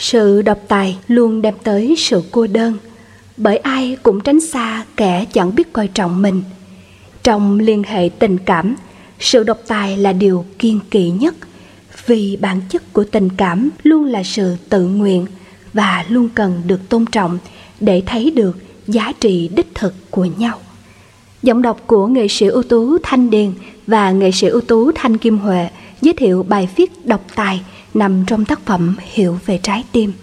Sự độc tài luôn đem tới sự cô đơn, bởi ai cũng tránh xa kẻ chẳng biết coi trọng mình. Trong liên hệ tình cảm, sự độc tài là điều kiêng kỵ nhất, vì bản chất của tình cảm luôn là sự tự nguyện và luôn cần được tôn trọng để thấy được giá trị đích thực của nhau. Giọng đọc của nghệ sĩ ưu tú Thanh Điền và nghệ sĩ ưu tú Thanh Kim Huệ giới thiệu bài viết Độc tài nằm trong tác phẩm Hiểu về trái tim.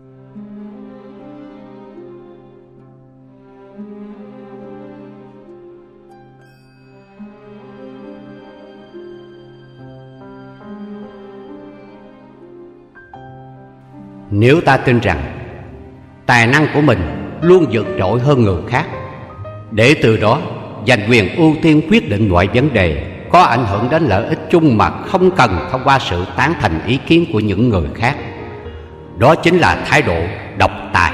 Nếu ta tin rằng tài năng của mình luôn vượt trội hơn người khác, để từ đó giành quyền ưu tiên quyết định mọi vấn đề có ảnh hưởng đến lợi ích chung mà không cần thông qua sự tán thành ý kiến của những người khác, đó chính là thái độ độc tài.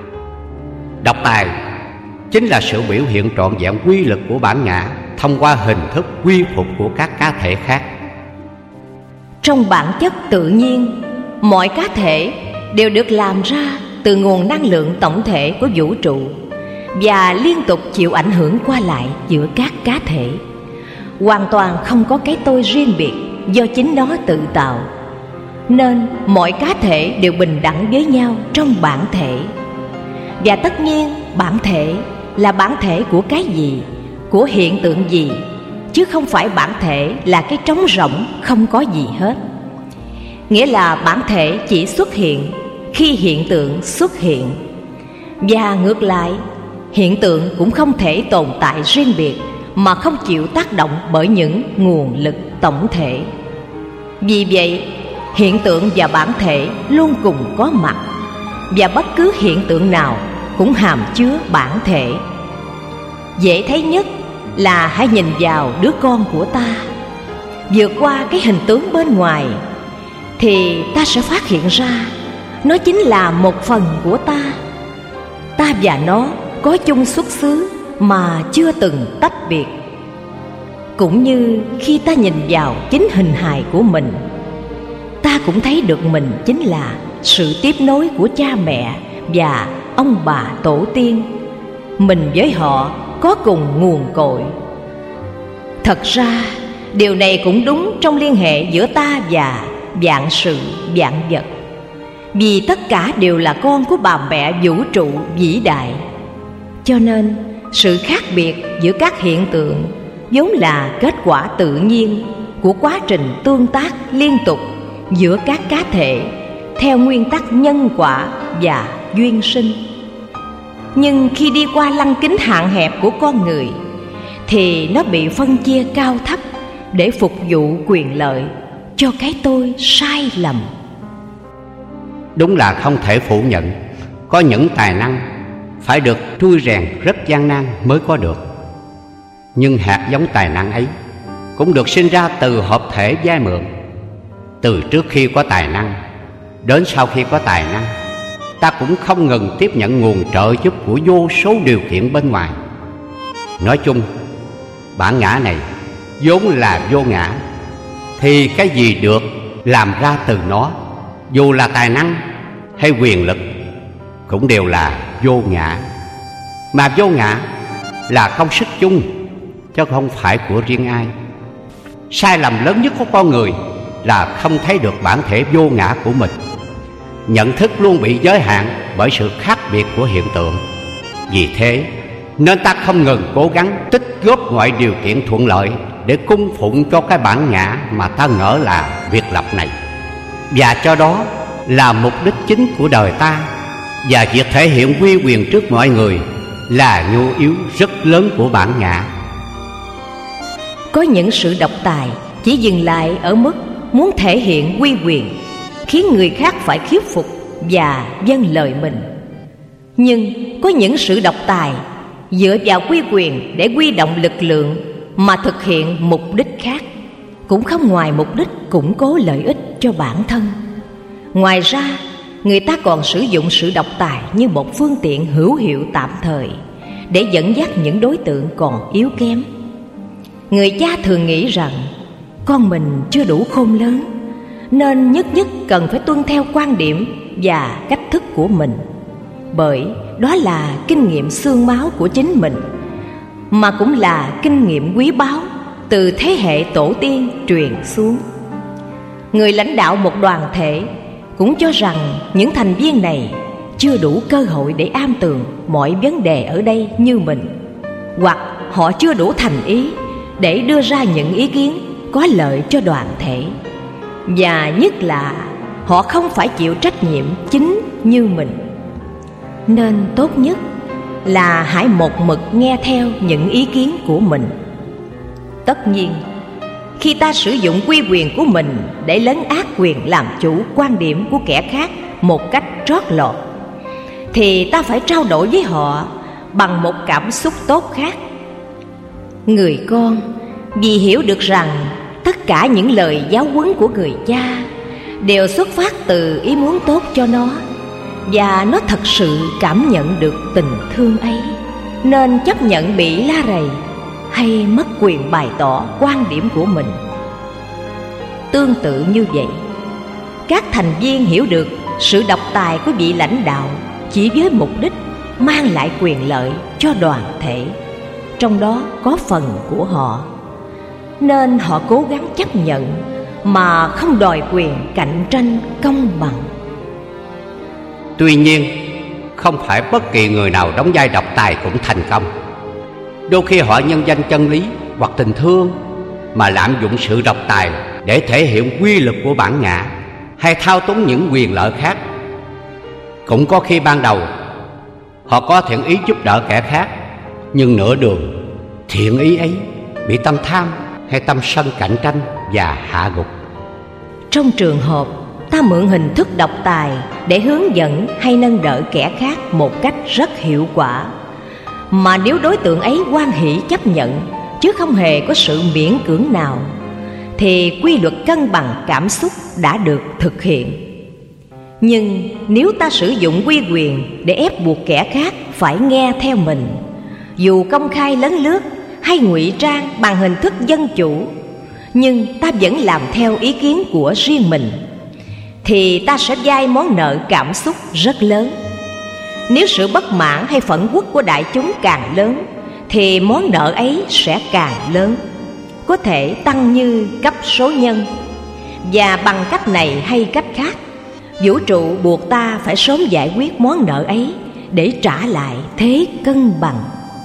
Độc tài chính là sự biểu hiện trọn vẹn quy lực của bản ngã thông qua hình thức quy phục của các cá thể khác. Trong bản chất tự nhiên, mọi cá thể đều được làm ra từ nguồn năng lượng tổng thể của vũ trụ và liên tục chịu ảnh hưởng qua lại giữa các cá thể, hoàn toàn không có cái tôi riêng biệt do chính nó tự tạo. Nên mọi cá thể đều bình đẳng với nhau trong bản thể. Và tất nhiên bản thể là bản thể của cái gì, của hiện tượng gì, chứ không phải bản thể là cái trống rỗng không có gì hết. Nghĩa là bản thể chỉ xuất hiện khi hiện tượng xuất hiện. Và ngược lại, hiện tượng cũng không thể tồn tại riêng biệt mà không chịu tác động bởi những nguồn lực tổng thể. Vì vậy, hiện tượng và bản thể luôn cùng có mặt, và bất cứ hiện tượng nào cũng hàm chứa bản thể. Dễ thấy nhất là hãy nhìn vào đứa con của ta. Vượt qua cái hình tướng bên ngoài thì ta sẽ phát hiện ra nó chính là một phần của ta. Ta và nó có chung xuất xứ mà chưa từng tách biệt. Cũng như khi ta nhìn vào chính hình hài của mình, ta cũng thấy được mình chính là sự tiếp nối của cha mẹ và ông bà tổ tiên. Mình với họ có cùng nguồn cội. Thật ra điều này cũng đúng trong liên hệ giữa ta và vạn sự vạn vật, vì tất cả đều là con của bà mẹ vũ trụ vĩ đại. Cho nên sự khác biệt giữa các hiện tượng vốn là kết quả tự nhiên của quá trình tương tác liên tục giữa các cá thể theo nguyên tắc nhân quả và duyên sinh. Nhưng khi đi qua lăng kính hạn hẹp của con người thì nó bị phân chia cao thấp để phục vụ quyền lợi cho cái tôi sai lầm. Đúng là không thể phủ nhận, có những tài năng phải được trui rèn rất gian nan mới có được. Nhưng hạt giống tài năng ấy cũng được sinh ra từ hợp thể vay mượn. Từ trước khi có tài năng đến sau khi có tài năng, ta cũng không ngừng tiếp nhận nguồn trợ giúp của vô số điều kiện bên ngoài. Nói chung, bản ngã này vốn là vô ngã, thì cái gì được làm ra từ nó, dù là tài năng hay quyền lực, cũng đều là vô ngã. Mà vô ngã là công sức chung, chứ không phải của riêng ai. Sai lầm lớn nhất của con người là không thấy được bản thể vô ngã của mình. Nhận thức luôn bị giới hạn bởi sự khác biệt của hiện tượng. Vì thế nên ta không ngừng cố gắng tích góp mọi điều kiện thuận lợi để cung phụng cho cái bản ngã mà ta ngỡ là biệt lập này. Và cho đó là mục đích chính của đời ta. Và việc thể hiện uy quyền trước mọi người là nhu yếu rất lớn của bản ngã. Có những sự độc tài chỉ dừng lại ở mức muốn thể hiện uy quyền, khiến người khác phải khiếp phục và vâng lời mình. Nhưng có những sự độc tài dựa vào uy quyền để huy động lực lượng mà thực hiện mục đích khác, cũng không ngoài mục đích củng cố lợi ích cho bản thân. Ngoài ra, người ta còn sử dụng sự độc tài như một phương tiện hữu hiệu tạm thời để dẫn dắt những đối tượng còn yếu kém. Người cha thường nghĩ rằng con mình chưa đủ khôn lớn, nên nhất nhất cần phải tuân theo quan điểm và cách thức của mình, bởi đó là kinh nghiệm xương máu của chính mình, mà cũng là kinh nghiệm quý báu từ thế hệ tổ tiên truyền xuống. Người lãnh đạo một đoàn thể cũng cho rằng những thành viên này chưa đủ cơ hội để am tường mọi vấn đề ở đây như mình, hoặc họ chưa đủ thành ý để đưa ra những ý kiến có lợi cho đoàn thể, và nhất là họ không phải chịu trách nhiệm chính như mình. Nên tốt nhất là hãy một mực nghe theo những ý kiến của mình. Tất nhiên, khi ta sử dụng uy quyền của mình để lấn át quyền làm chủ quan điểm của kẻ khác một cách trót lọt, thì ta phải trao đổi với họ bằng một cảm xúc tốt khác. Người con vì hiểu được rằng tất cả những lời giáo huấn của người cha đều xuất phát từ ý muốn tốt cho nó, và nó thật sự cảm nhận được tình thương ấy, nên chấp nhận bị la rầy hay mất quyền bày tỏ quan điểm của mình. Tương tự như vậy, các thành viên hiểu được sự độc tài của vị lãnh đạo chỉ với mục đích mang lại quyền lợi cho đoàn thể, trong đó có phần của họ, nên họ cố gắng chấp nhận mà không đòi quyền cạnh tranh công bằng. Tuy nhiên, không phải bất kỳ người nào đóng vai độc tài cũng thành công. Đôi khi họ nhân danh chân lý hoặc tình thương mà lạm dụng sự độc tài để thể hiện quy lực của bản ngã hay thao túng những quyền lợi khác. Cũng có khi ban đầu họ có thiện ý giúp đỡ kẻ khác, nhưng nửa đường thiện ý ấy bị tâm tham hay tâm sân cạnh tranh và hạ gục. Trong trường hợp ta mượn hình thức độc tài để hướng dẫn hay nâng đỡ kẻ khác một cách rất hiệu quả, mà nếu đối tượng ấy hoan hỷ chấp nhận chứ không hề có sự miễn cưỡng nào, thì quy luật cân bằng cảm xúc đã được thực hiện. Nhưng nếu ta sử dụng uy quyền để ép buộc kẻ khác phải nghe theo mình, dù công khai lấn lướt hay ngụy trang bằng hình thức dân chủ, nhưng ta vẫn làm theo ý kiến của riêng mình, thì ta sẽ vay món nợ cảm xúc rất lớn. Nếu sự bất mãn hay phẫn uất của đại chúng càng lớn, thì món nợ ấy sẽ càng lớn, có thể tăng như cấp số nhân. Và bằng cách này hay cách khác, vũ trụ buộc ta phải sớm giải quyết món nợ ấy để trả lại thế cân bằng.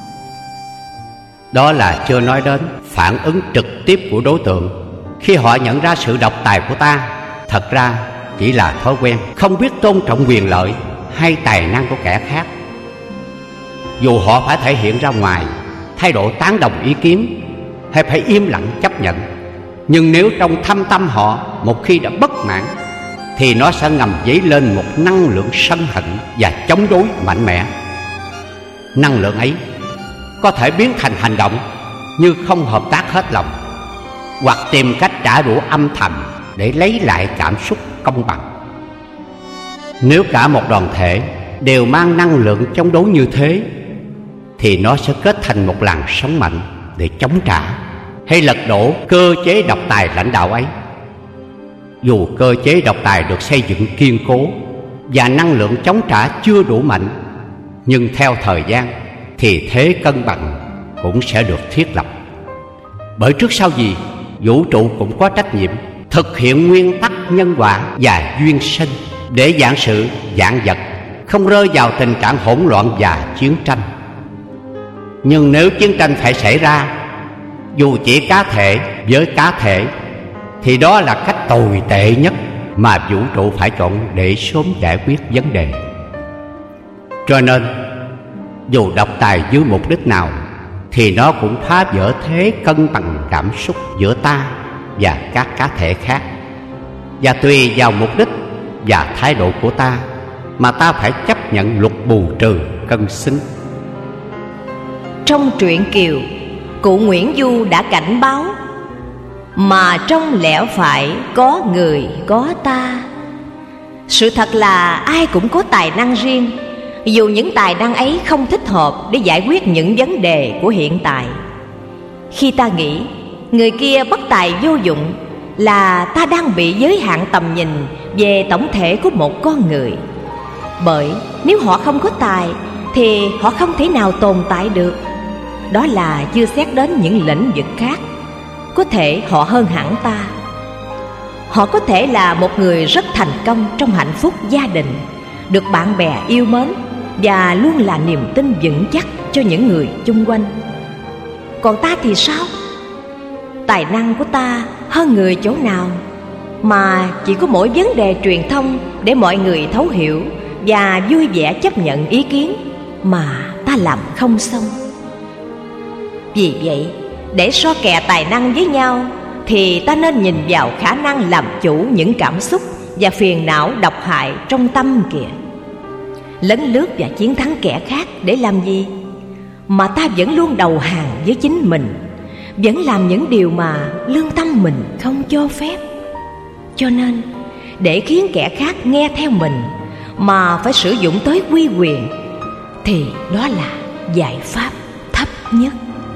Đó là chưa nói đến phản ứng trực tiếp của đối tượng khi họ nhận ra sự độc tài của ta thật ra chỉ là thói quen, không biết tôn trọng quyền lợi hay tài năng của kẻ khác. Dù họ phải thể hiện ra ngoài thái độ tán đồng ý kiến hay phải im lặng chấp nhận, nhưng nếu trong thâm tâm họ một khi đã bất mãn, thì nó sẽ ngầm dấy lên một năng lượng sân hận và chống đối mạnh mẽ. Năng lượng ấy có thể biến thành hành động như không hợp tác hết lòng, hoặc tìm cách trả đũa âm thầm để lấy lại cảm xúc công bằng. Nếu cả một đoàn thể đều mang năng lượng chống đối như thế, thì nó sẽ kết thành một làn sóng mạnh để chống trả hay lật đổ cơ chế độc tài lãnh đạo ấy. Dù cơ chế độc tài được xây dựng kiên cố và năng lượng chống trả chưa đủ mạnh, nhưng theo thời gian thì thế cân bằng cũng sẽ được thiết lập. Bởi trước sau gì, vũ trụ cũng có trách nhiệm thực hiện nguyên tắc nhân quả và duyên sinh, để vạn sự vạn vật không rơi vào tình trạng hỗn loạn và chiến tranh. Nhưng nếu chiến tranh phải xảy ra, dù chỉ cá thể với cá thể, thì đó là cách tồi tệ nhất mà vũ trụ phải chọn để sớm giải quyết vấn đề. Cho nên, dù độc tài dưới mục đích nào, thì nó cũng phá vỡ thế cân bằng cảm xúc giữa ta và các cá thể khác. Và tùy vào mục đích và thái độ của ta mà ta phải chấp nhận luật bù trừ cân xứng. Trong truyện Kiều, cụ Nguyễn Du đã cảnh báo: mà trong lẽ phải có người có ta. Sự thật là ai cũng có tài năng riêng, dù những tài năng ấy không thích hợp để giải quyết những vấn đề của hiện tại. Khi ta nghĩ người kia bất tài vô dụng, là ta đang bị giới hạn tầm nhìn về tổng thể của một con người. Bởi nếu họ không có tài thì họ không thể nào tồn tại được. Đó là chưa xét đến những lĩnh vực khác. Có thể họ hơn hẳn ta. Họ có thể là một người rất thành công trong hạnh phúc gia đình, được bạn bè yêu mến và luôn là niềm tin vững chắc cho những người chung quanh. Còn ta thì sao? Tài năng của ta hơn người chỗ nào, mà chỉ có mỗi vấn đề truyền thông để mọi người thấu hiểu và vui vẻ chấp nhận ý kiến mà ta làm không xong. Vì vậy, để so kè tài năng với nhau thì ta nên nhìn vào khả năng làm chủ những cảm xúc và phiền não độc hại trong tâm kìa. Lấn lướt và chiến thắng kẻ khác để làm gì? Mà ta vẫn luôn đầu hàng với chính mình, vẫn làm những điều mà lương tâm mình không cho phép. Cho nên, để khiến kẻ khác nghe theo mình mà phải sử dụng tới uy quyền thì đó là giải pháp thấp nhất.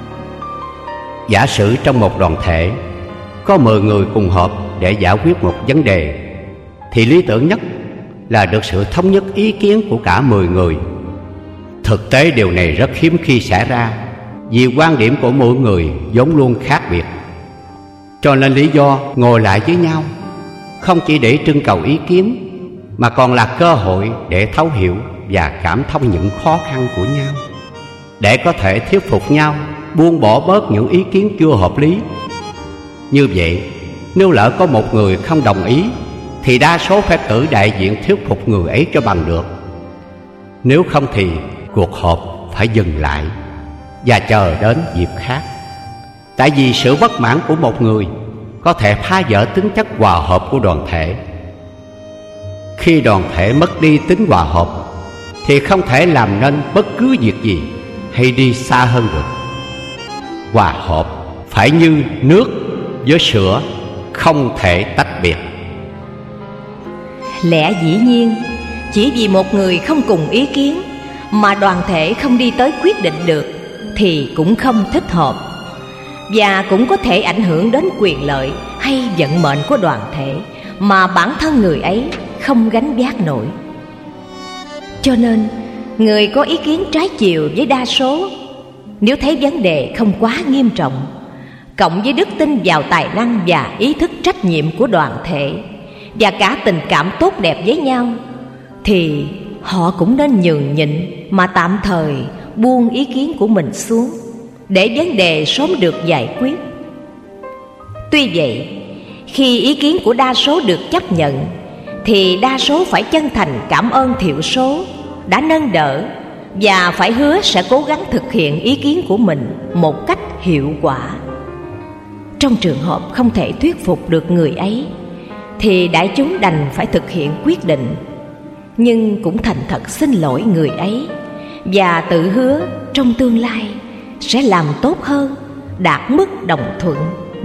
Giả sử trong một đoàn thể có 10 người cùng họp để giải quyết một vấn đề, thì lý tưởng nhất là được sự thống nhất ý kiến của cả 10 người. Thực tế điều này rất hiếm khi xảy ra, vì quan điểm của mỗi người vốn luôn khác biệt. Cho nên lý do ngồi lại với nhau không chỉ để trưng cầu ý kiến, mà còn là cơ hội để thấu hiểu và cảm thông những khó khăn của nhau, để có thể thuyết phục nhau buông bỏ bớt những ý kiến chưa hợp lý. Như vậy, nếu lỡ có một người không đồng ý thì đa số phải cử đại diện thuyết phục người ấy cho bằng được. Nếu không thì cuộc họp phải dừng lại và chờ đến dịp khác. Tại vì sự bất mãn của một người có thể phá vỡ tính chất hòa hợp của đoàn thể. Khi đoàn thể mất đi tính hòa hợp thì không thể làm nên bất cứ việc gì hay đi xa hơn được. Hòa hợp phải như nước với sữa, không thể tách biệt. Lẽ dĩ nhiên, chỉ vì một người không cùng ý kiến mà đoàn thể không đi tới quyết định được thì cũng không thích hợp, và cũng có thể ảnh hưởng đến quyền lợi hay vận mệnh của đoàn thể mà bản thân người ấy không gánh vác nổi. Cho nên, người có ý kiến trái chiều với đa số, nếu thấy vấn đề không quá nghiêm trọng, cộng với đức tin vào tài năng và ý thức trách nhiệm của đoàn thể và cả tình cảm tốt đẹp với nhau, thì họ cũng nên nhường nhịn mà tạm thời buông ý kiến của mình xuống để vấn đề sớm được giải quyết. Tuy vậy, khi ý kiến của đa số được chấp nhận thì đa số phải chân thành cảm ơn thiểu số đã nâng đỡ và phải hứa sẽ cố gắng thực hiện ý kiến của mình một cách hiệu quả. Trong trường hợp không thể thuyết phục được người ấy thì đại chúng đành phải thực hiện quyết định, nhưng cũng thành thật xin lỗi người ấy và tự hứa trong tương lai sẽ làm tốt hơn, đạt mức đồng thuận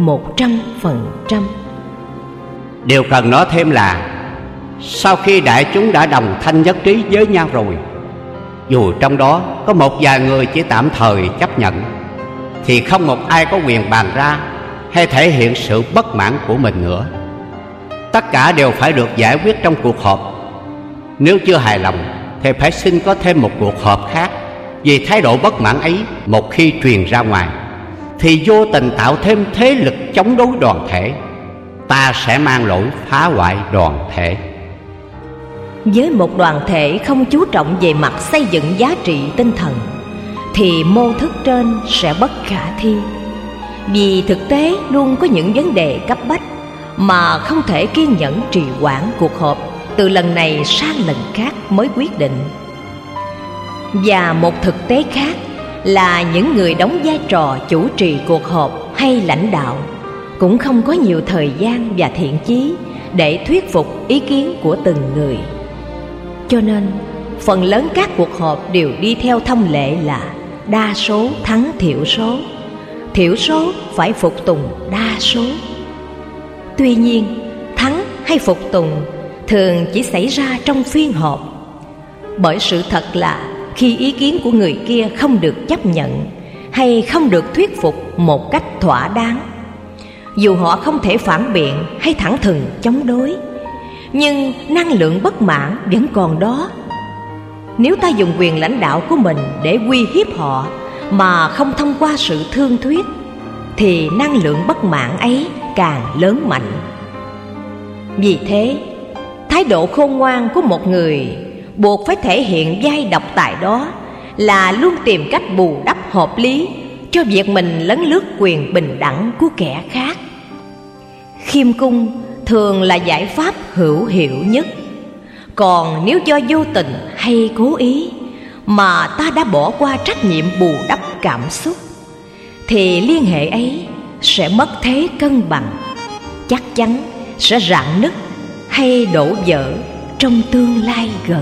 100%. Điều cần nói thêm là sau khi đại chúng đã đồng thanh nhất trí với nhau rồi, dù trong đó có một vài người chỉ tạm thời chấp nhận, thì không một ai có quyền bàn ra hay thể hiện sự bất mãn của mình nữa. Tất cả đều phải được giải quyết trong cuộc họp. Nếu chưa hài lòng thì phải xin có thêm một cuộc họp khác, vì thái độ bất mãn ấy một khi truyền ra ngoài thì vô tình tạo thêm thế lực chống đối đoàn thể. Ta sẽ mang lỗi phá hoại đoàn thể. Với một đoàn thể không chú trọng về mặt xây dựng giá trị tinh thần thì mô thức trên sẽ bất khả thi. Vì thực tế luôn có những vấn đề cấp bách mà không thể kiên nhẫn trì hoãn cuộc họp từ lần này sang lần khác mới quyết định. Và một thực tế khác là những người đóng vai trò chủ trì cuộc họp hay lãnh đạo cũng không có nhiều thời gian và thiện chí để thuyết phục ý kiến của từng người. Cho nên, phần lớn các cuộc họp đều đi theo thông lệ là đa số thắng thiểu số, thiểu số phải phục tùng đa số. Tuy nhiên, thắng hay phục tùng thường chỉ xảy ra trong phiên họp. Bởi sự thật là khi ý kiến của người kia không được chấp nhận hay không được thuyết phục một cách thỏa đáng, dù họ không thể phản biện hay thẳng thừng chống đối, nhưng năng lượng bất mãn vẫn còn đó. Nếu ta dùng quyền lãnh đạo của mình để uy hiếp họ mà không thông qua sự thương thuyết, thì năng lượng bất mãn ấy càng lớn mạnh. Vì thế, thái độ khôn ngoan của một người buộc phải thể hiện vai độc tài đó là luôn tìm cách bù đắp hợp lý cho việc mình lấn lướt quyền bình đẳng của kẻ khác. Khiêm cung thường là giải pháp hữu hiệu nhất. Còn nếu do vô tình hay cố ý mà ta đã bỏ qua trách nhiệm bù đắp cảm xúc, thì liên hệ ấy sẽ mất thế cân bằng, chắc chắn sẽ rạn nứt hay đổ vỡ trong tương lai gần.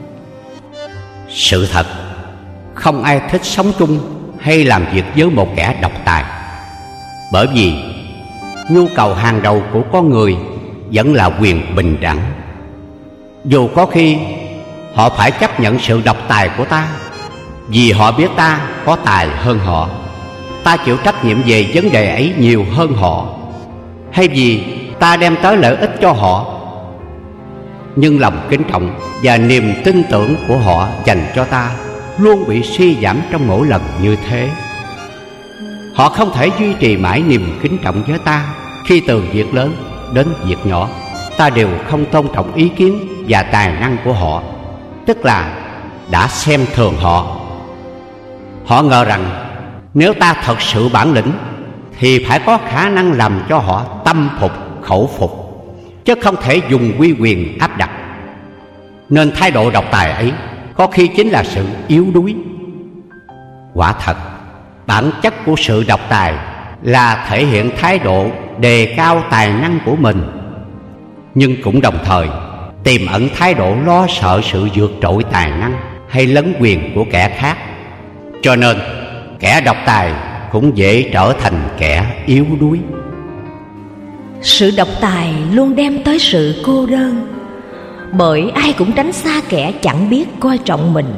Sự thật, không ai thích sống chung hay làm việc với một kẻ độc tài. Bởi vì nhu cầu hàng đầu của con người vẫn là quyền bình đẳng. Dù có khi họ phải chấp nhận sự độc tài của ta, vì họ biết ta có tài hơn họ, ta chịu trách nhiệm về vấn đề ấy nhiều hơn họ, hay vì ta đem tới lợi ích cho họ. Nhưng lòng kính trọng và niềm tin tưởng của họ dành cho ta luôn bị suy giảm trong mỗi lần như thế. Họ không thể duy trì mãi niềm kính trọng với ta khi từ việc lớn đến việc nhỏ ta đều không tôn trọng ý kiến và tài năng của họ, tức là đã xem thường họ. Họ ngờ rằng nếu ta thật sự bản lĩnh thì phải có khả năng làm cho họ tâm phục khẩu phục, chứ không thể dùng uy quyền áp đặt. Nên thái độ độc tài ấy có khi chính là sự yếu đuối. Quả thật, bản chất của sự độc tài là thể hiện thái độ đề cao tài năng của mình, nhưng cũng đồng thời tiềm ẩn thái độ lo sợ sự vượt trội tài năng hay lấn quyền của kẻ khác. Cho nên kẻ độc tài cũng dễ trở thành kẻ yếu đuối. Sự độc tài luôn đem tới sự cô đơn, bởi ai cũng tránh xa kẻ chẳng biết coi trọng mình.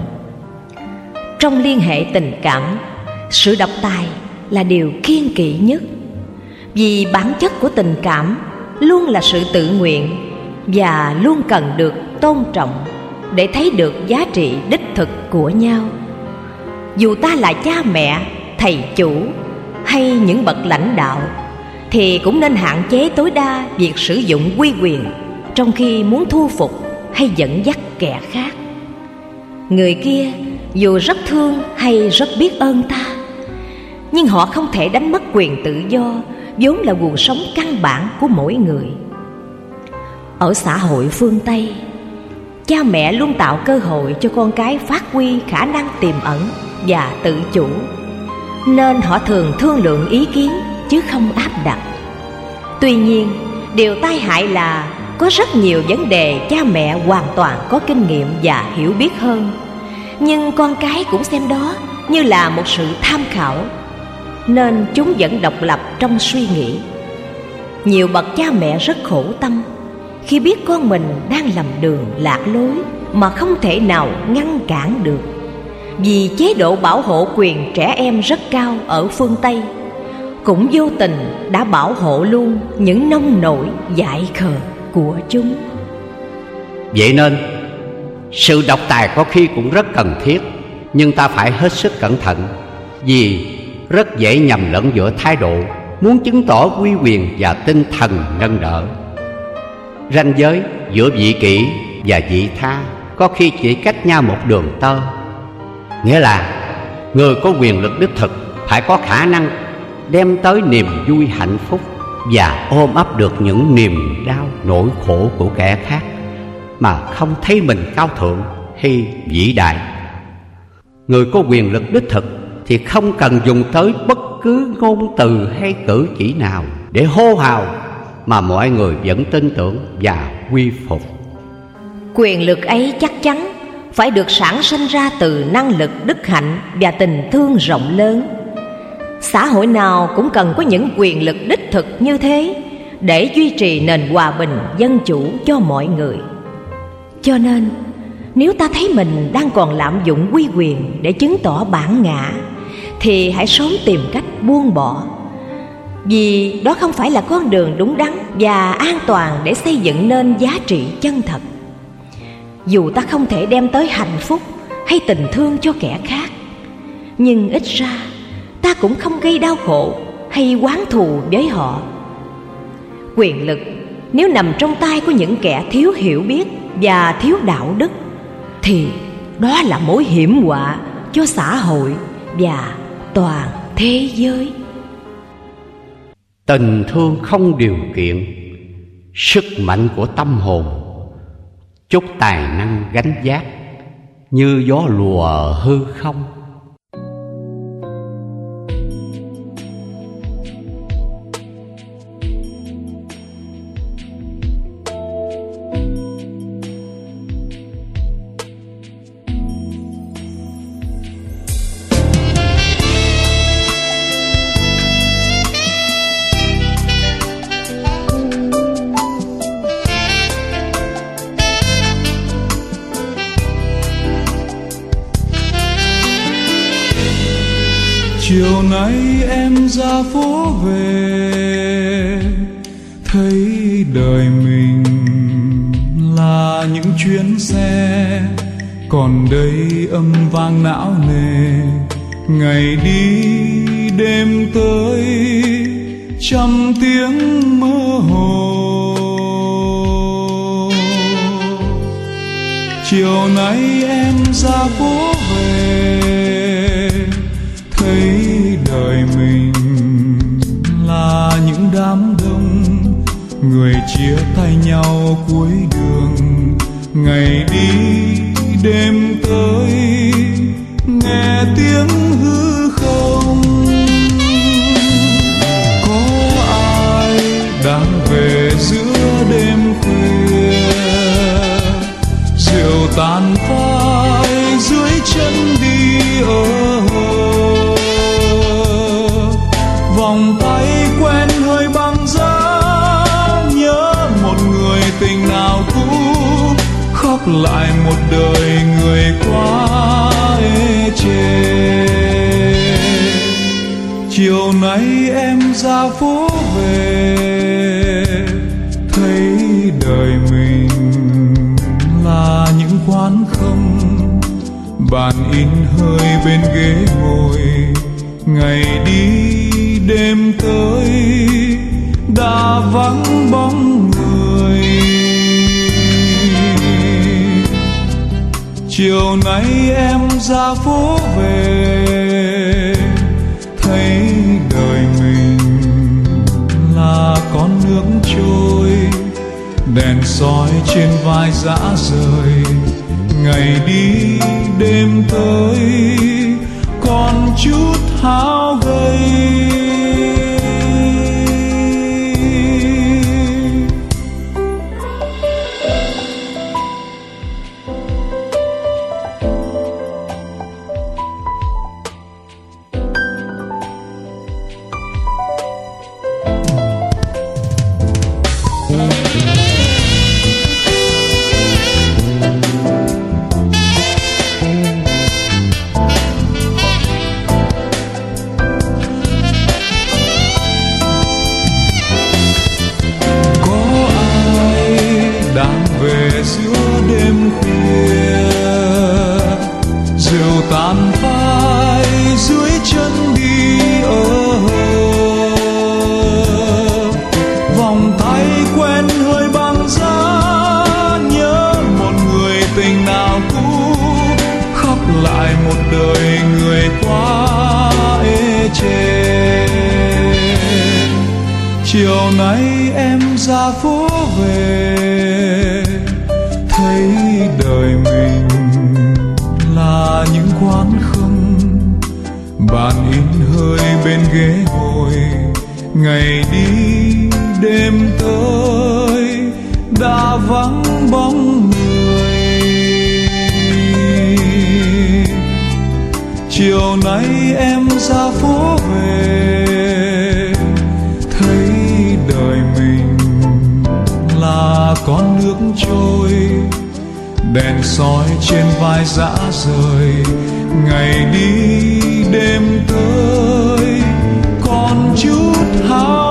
Trong liên hệ tình cảm, sự độc tài là điều kiêng kỵ nhất, vì bản chất của tình cảm luôn là sự tự nguyện và luôn cần được tôn trọng để thấy được giá trị đích thực của nhau. Dù ta là cha mẹ, thầy chủ hay những bậc lãnh đạo, thì cũng nên hạn chế tối đa việc sử dụng uy quyền trong khi muốn thu phục hay dẫn dắt kẻ khác. Người kia dù rất thương hay rất biết ơn ta, nhưng họ không thể đánh mất quyền tự do vốn là nguồn sống căn bản của mỗi người. Ở xã hội phương Tây, cha mẹ luôn tạo cơ hội cho con cái phát huy khả năng tiềm ẩn và tự chủ, nên họ thường thương lượng ý kiến chứ không áp đặt. Tuy nhiên, điều tai hại là có rất nhiều vấn đề cha mẹ hoàn toàn có kinh nghiệm và hiểu biết hơn, nhưng con cái cũng xem đó như là một sự tham khảo, nên chúng vẫn độc lập trong suy nghĩ. Nhiều bậc cha mẹ rất khổ tâm khi biết con mình đang lầm đường lạc lối mà không thể nào ngăn cản được, vì chế độ bảo hộ quyền trẻ em rất cao ở phương Tây cũng vô tình đã bảo hộ luôn những nông nổi dại khờ của chúng. Vậy nên sự độc tài có khi cũng rất cần thiết, nhưng ta phải hết sức cẩn thận, vì rất dễ nhầm lẫn giữa thái độ muốn chứng tỏ uy quyền và tinh thần nâng đỡ. Ranh giới giữa vị kỷ và vị tha có khi chỉ cách nhau một đường tơ. Nghĩa là người có quyền lực đích thực phải có khả năng đem tới niềm vui hạnh phúc và ôm ấp được những niềm đau nỗi khổ của kẻ khác mà không thấy mình cao thượng hay vĩ đại. Người có quyền lực đích thực thì không cần dùng tới bất cứ ngôn từ hay cử chỉ nào để hô hào mà mọi người vẫn tin tưởng và quy phục. Quyền lực ấy chắc chắn phải được sản sinh ra từ năng lực đức hạnh và tình thương rộng lớn. Xã hội nào cũng cần có những quyền lực đích thực như thế để duy trì nền hòa bình dân chủ cho mọi người. Cho nên nếu ta thấy mình đang còn lạm dụng uy quyền để chứng tỏ bản ngã, thì hãy sớm tìm cách buông bỏ. vì đó không phải là con đường đúng đắn và an toàn để xây dựng nên giá trị chân thật. Dù ta không thể đem tới hạnh phúc hay tình thương cho kẻ khác, nhưng ít ra ta cũng không gây đau khổ hay oán thù với họ. Quyền lực nếu nằm trong tay của những kẻ thiếu hiểu biết và thiếu đạo đức thì đó là mối hiểm họa cho xã hội và toàn thế giới. Tình thương không điều kiện, sức mạnh của tâm hồn, chút tài năng gánh vác như gió lùa hư không. Chiều nay em ra phố về, thấy đời mình là những chuyến xe, còn đây âm vang não nề. Ngày đi đêm tới trăm tiếng mơ hồ. Chiều nay em ra phố về, thấy đời mình là những đám đông, người chia tay nhau cuối đường. Ngày đi đêm tới nghe tiếng hư không. Có ai đang về giữa đêm khuya, rượu tàn phai dưới chân đi ở hồ. Vòng tay quen hơi băng giá, nhớ một người tình nào cũ, khóc lại một đời người quá ê chề. Chiều nay em ra phố về, thấy đời mình là những quán không, bàn in hơi bên ghế ngồi. Ngày đi đêm tới đã vắng bóng người. Chiều nay em ra phố về, thấy đời mình là con nước trôi, đèn soi trên vai rã rời. Ngày đi đêm tới còn chút hao gầy. Giữa đêm khuya, rượu tàn phai dưới chân đi ở hồ. Vòng tay quen hơi băng giá, nhớ một người tình nào cũ, khóc lại một đời người quá ê chề. Chiều nay em ra phố về, thấy đời mình là những quán không, bàn in hơi bên ghế ngồi. Ngày đi đêm tới đã vắng bóng người. Chiều nay em ra phố về, thấy đời mình là con nước trôi, đèn soi trên vai rã rời. Ngày đi đêm tới còn chút hao